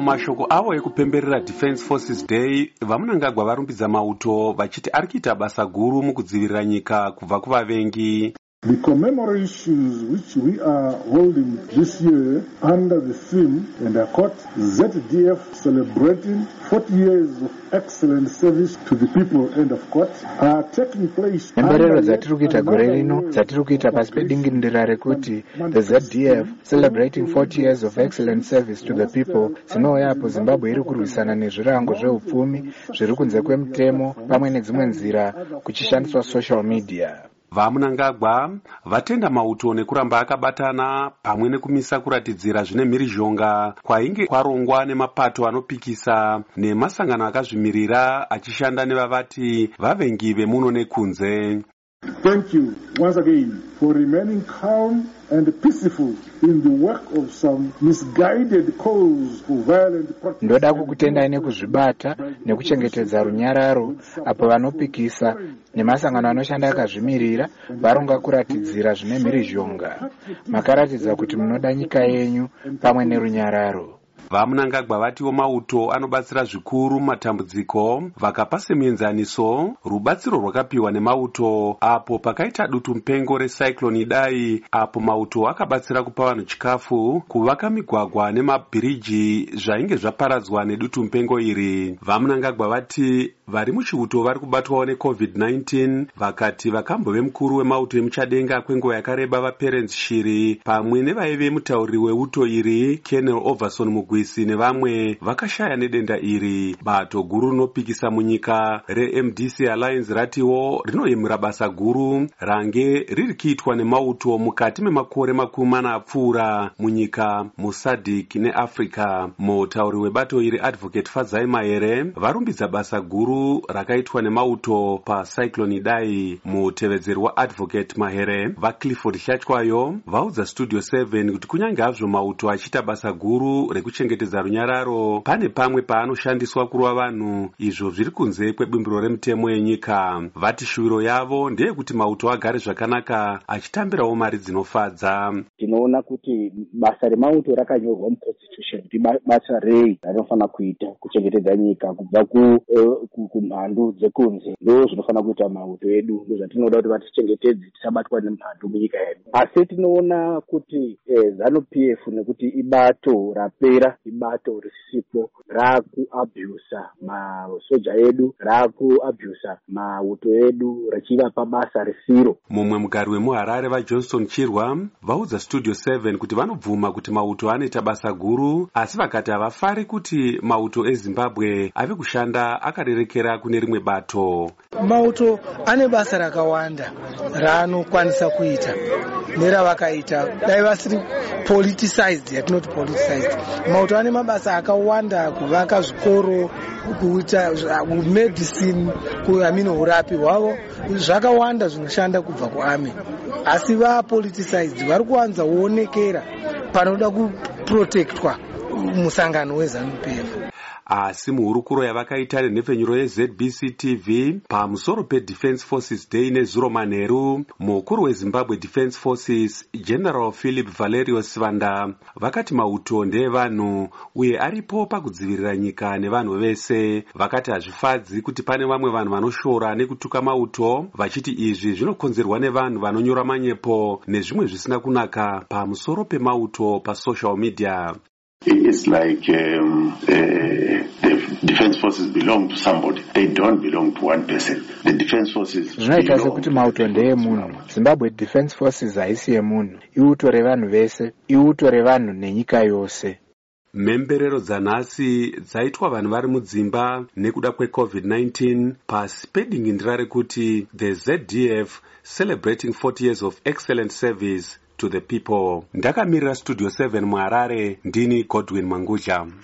Mumashoko avo ekupemberera Defense Forces Day, vamunangagwa varumbidza mauto vachiti ari kuita basa guru mukudzivirira nyika kubva kuvavengi. The commemorations which we are holding this year under the theme, and I quote, ZDF celebrating 40 years of excellent service to the people, end of quote, are taking place. Pemberero dzatiri kuita gore rino dzatiri kuita pasi pedingindira rekuti the ZDF celebrating 40 years of excellent service to the people dzinouya apo Zimbabwe iri kurwisana nezvirango zveupfumi zviri kunze kwemutemo pamwe nedzimwe nzira kuchishandiswa social media. Vamunangagwa vatenda mauto nekuramba akabatana pamwe nekumisa kuratidzira zvine mhirizhonga kwainge kwarongwa nemapato anopikisa nemasangano akazvimirira achishanda nevavati vavengi vemuno nekunze. Thank you once again for remaining calm and peaceful in the work of some misguided calls for violent protest. Ndoda kukutendai nekuzvibata nekuchengetedza runyararo apo vanopikisa nemasangano anoshanda akazvimirira varonga kuratidzira zvine mhirizhonga. Makaratidza kuti munoda nyika yenyu pamwe nerunyararo. Vamunangagwa vatiwo mauto anobatsira zvikuru matambudziko vakapa semuenzaniso rubatsiro rwakapiwa nemauto apo pakaita dutu mupengo recyclone Idai, apo mauto akabatsira kupa vanhu chikafu, kuvaka migwagwa nemabhiriji zvainge zvaparadzwa nedutu mupengo iri. Vamunangagwa vati vari muchiuto vari kubatwawo neCovid-19 vakati vakambove mukuru wemauto emuchadenga kwenguva yakareba vaPerence Shiri pamwe nevaive mutauriri weuto iri Colonel Overson Mugwisi nevamwe vakashaya nedenda iri. Bato guru rinopikisa munyika reMDC Alliance ratiwo rinoyemura basa guru range riri kuitwa nemauto mukati memakore 40 apfuura munyika muSADC neAfrica. Mutauriri webato iri Advocate Fadzai Mahere varumbidza basa guru rakaitwa nemauto pacyclone Idai. Mutevedzeri waAdvocate Mahere vaClifford Hlatywayo vaudza Studio 7 kuti kunyange hazvo mauto achiita basa guru rekuchengetedza runyararo, pane pamwe paanoshandiswa kurova vanhu, izvo zviri kunze kwebumbiro remutemo yenyika. Vati shuviro yavo ndeyekuti mauto agare zvakanaka achitambirawo mari dzinofadza. Tinoona kuti basa remauto rakanyorwa muconstitution kuti basa rei rinofanira kuita kuchengetedza nyika kubva kumhandu dzekunze. Ndo zvinofana kuita mauto edu, ndo zvatinoda kuti vatichengetedze tisabatwa nemhandu munyika yedu. Asi tinoona kuti ZANU-PF nekuti ibato rapera, ibato risipo, rakuabusa masoja edu, rakuabusa mauto edu, rachivapa basa risiro. Mumwe mugari wemuHarare vaJohnson Chirwa vaudza Studio 7 kuti vanobvuma kuti mauto anoita basa guru, asi vakati havafari kuti mauto eZimbabwe ave kushanda akarerekera kune rimwe bato. Mauto ane basa rakawanda raanokwanisa kuita neravakaita, dai vasiri politicized, yatinoti politicized. Mauto ane mabasa akawanda, kuvaka zvikoro, kuita medicine, urapi hwavo, zvakawanda zvinoshanda kubva kuArmy. Asi vapoliticized vari kuwanza kuonekera panoda kuprotectwa musangano weZANU-PF. Asi muhurukuro yavakaita nenhepfenyuro yeZBC TV pamusoro peDefense Forces Day nezuro manheru, mukuru weZimbabwe Defense Forces General Philip Valerio Sivanda vakati mauto ndeevanhu uye aripo pakudzivirira nyika nevanhu vese. Vakati hazvifadzi kuti pane vamwe vanhu vanoshora nekutuka mauto vachiti izvi zvinokonzerwa nevanhu vanonyora manyepo nezvimwe zvisina kunaka pamusoro pemauto pasocial media. It's like the defense forces belong to somebody. They don't belong to one person. The defense forces zvinoita sekuti mauto ndeemunhu. Zimbabwe Defense Forces haisi yemunhu, iuto revanhu vese, iuto revanhu nenyika yose. Mhemberero dzanhasi dzaitwa vanhu vari mudzimba nekuda kweCovid-19 pasi pedingindira rekuti the ZDF celebrating 40 years of excellent service to the people. Ndakamirira Studio 7 muHarare, ndini Godwin Manguja.